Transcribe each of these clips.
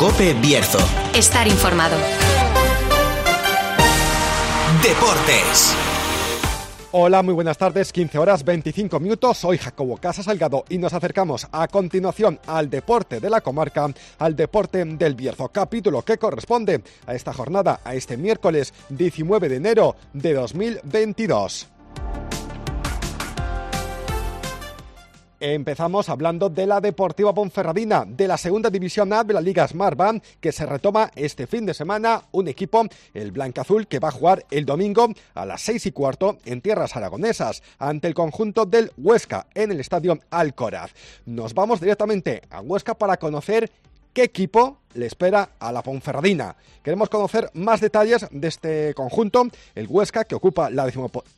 COPE Bierzo. Estar informado. Deportes. Hola, muy buenas tardes, 15 horas 25 minutos, soy Jacobo Casas Salgado y nos acercamos a continuación al deporte de la comarca, al deporte del Bierzo, capítulo que corresponde a esta jornada, a este miércoles 19 de enero de 2022. Empezamos hablando de la Deportiva Ponferradina, de la segunda división A de la Liga Smartbank, que se retoma este fin de semana, un equipo, el blancaazul, que va a jugar el domingo a las 6:15 en tierras aragonesas, ante el conjunto del Huesca, en el estadio Alcoraz. Nos vamos directamente a Huesca para conocer qué equipo le espera a la Ponferradina. Queremos conocer más detalles de este conjunto, el Huesca, que ocupa la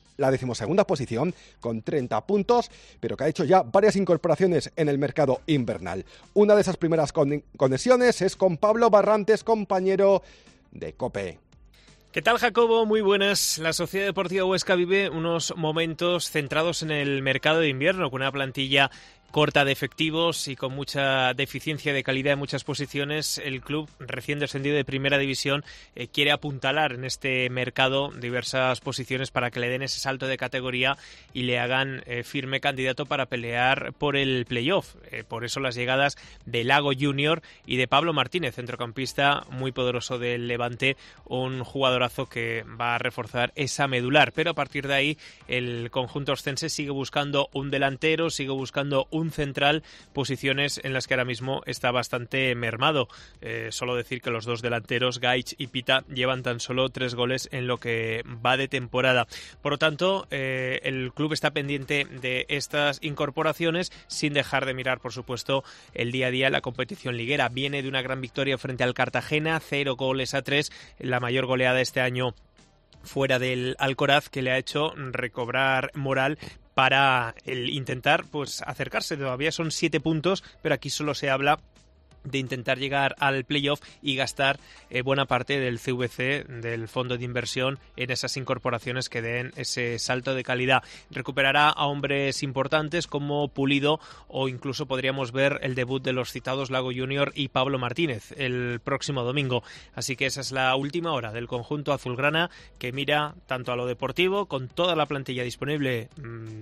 12ª posición con 30 puntos, pero que ha hecho ya varias incorporaciones en el mercado invernal. Una de esas primeras conexiones es con Pablo Barrantes, compañero de COPE. ¿Qué tal, Jacobo? Muy buenas. La Sociedad Deportiva Huesca vive unos momentos centrados en el mercado de invierno, con una plantilla corta de efectivos y con mucha deficiencia de calidad en muchas posiciones. El club, recién descendido de Primera División, quiere apuntalar en este mercado diversas posiciones para que le den ese salto de categoría y le hagan firme candidato para pelear por el playoff. Por eso las llegadas de Lago Junior y de Pablo Martínez, centrocampista muy poderoso del Levante, un jugadorazo que va a reforzar esa medular. Pero a partir de ahí el conjunto oscense sigue buscando un delantero, sigue buscando un central, posiciones en las que ahora mismo está bastante mermado. Solo decir que los dos delanteros, Gaich y Pita, llevan tan solo 3 goles en lo que va de temporada. Por lo tanto, el club está pendiente de estas incorporaciones, sin dejar de mirar, por supuesto, el día a día en la competición liguera. Viene de una gran victoria frente al Cartagena, 0-3, la mayor goleada este año fuera del Alcoraz, que le ha hecho recobrar moral para intentar acercarse. Todavía son 7 puntos, pero aquí solo se habla de intentar llegar al playoff y gastar buena parte del CVC, del fondo de inversión, en esas incorporaciones que den ese salto de calidad. Recuperará a hombres importantes como Pulido, o incluso podríamos ver el debut de los citados Lago Junior y Pablo Martínez el próximo domingo. Así que esa es la última hora del conjunto azulgrana, que mira tanto a lo deportivo, con toda la plantilla disponible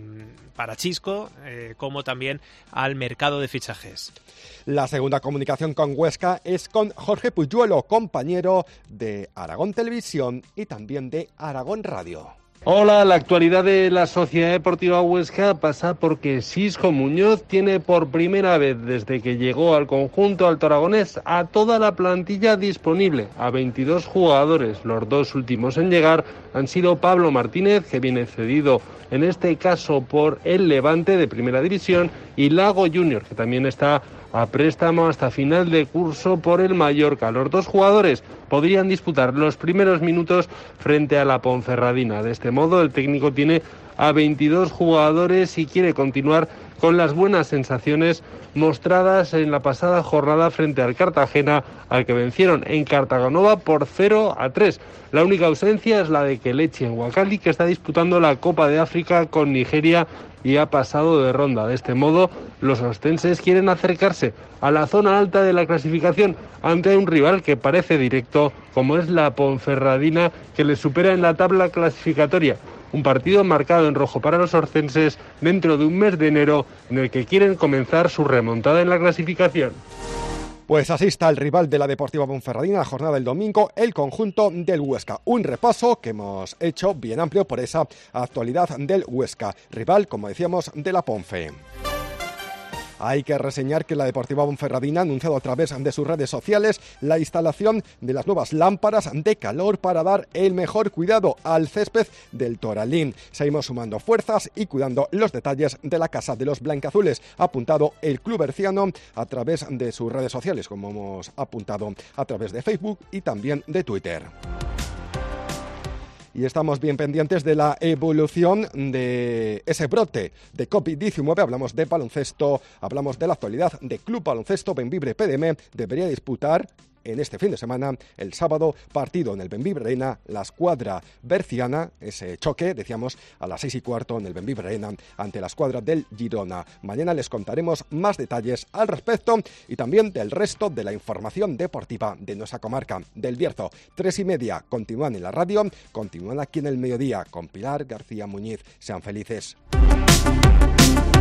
para Chisco, como también al mercado de fichajes. La segunda comunicación con Huesca es con Jorge Puyuelo, compañero de Aragón Televisión y también de Aragón Radio. Hola, la actualidad de la Sociedad Deportiva Huesca pasa porque Xisco Muñoz tiene por primera vez desde que llegó al conjunto altoaragonés a toda la plantilla disponible, a 22 jugadores. Los dos últimos en llegar han sido Pablo Martínez, que viene cedido en este caso por el Levante de Primera División, y Lago Junior, que también está a préstamo hasta final de curso por el Mallorca. Los dos jugadores podrían disputar los primeros minutos frente a la Ponferradina. De este modo, el técnico tiene a 22 jugadores y quiere continuar con las buenas sensaciones mostradas en la pasada jornada frente al Cartagena, al que vencieron en Cartagonova por 0-3. La única ausencia es la de Kelechi Nwakali, que está disputando la Copa de África con Nigeria y ha pasado de ronda. De este modo, los ostenses quieren acercarse a la zona alta de la clasificación ante un rival que parece directo, como es la Ponferradina, que les supera en la tabla clasificatoria. Un partido marcado en rojo para los orcenses dentro de un mes de enero, en el que quieren comenzar su remontada en la clasificación. Pues así está el rival de la Deportiva Ponferradina, la jornada del domingo, el conjunto del Huesca. Un repaso que hemos hecho bien amplio por esa actualidad del Huesca, rival, como decíamos, de la Ponfe. Hay que reseñar que la Deportiva Ponferradina ha anunciado a través de sus redes sociales la instalación de las nuevas lámparas de calor para dar el mejor cuidado al césped del Toralín. Seguimos sumando fuerzas y cuidando los detalles de la casa de los blancazules, ha apuntado el club berciano a través de sus redes sociales, como hemos apuntado a través de Facebook y también de Twitter. Y estamos bien pendientes de la evolución de ese brote de COVID-19. Hablamos de baloncesto, hablamos de la actualidad de Club Baloncesto Bembibre PDM. Debería disputar en este fin de semana. El sábado, partido en el Bembibre Arena, la escuadra berciana, ese choque, decíamos, a las 6:15 en el Bembibre Arena ante la escuadra del Girona. Mañana les contaremos más detalles al respecto y también del resto de la información deportiva de nuestra comarca del Bierzo. 3:30, continúan en la radio, continúan aquí en el mediodía con Pilar García Muñiz. Sean felices.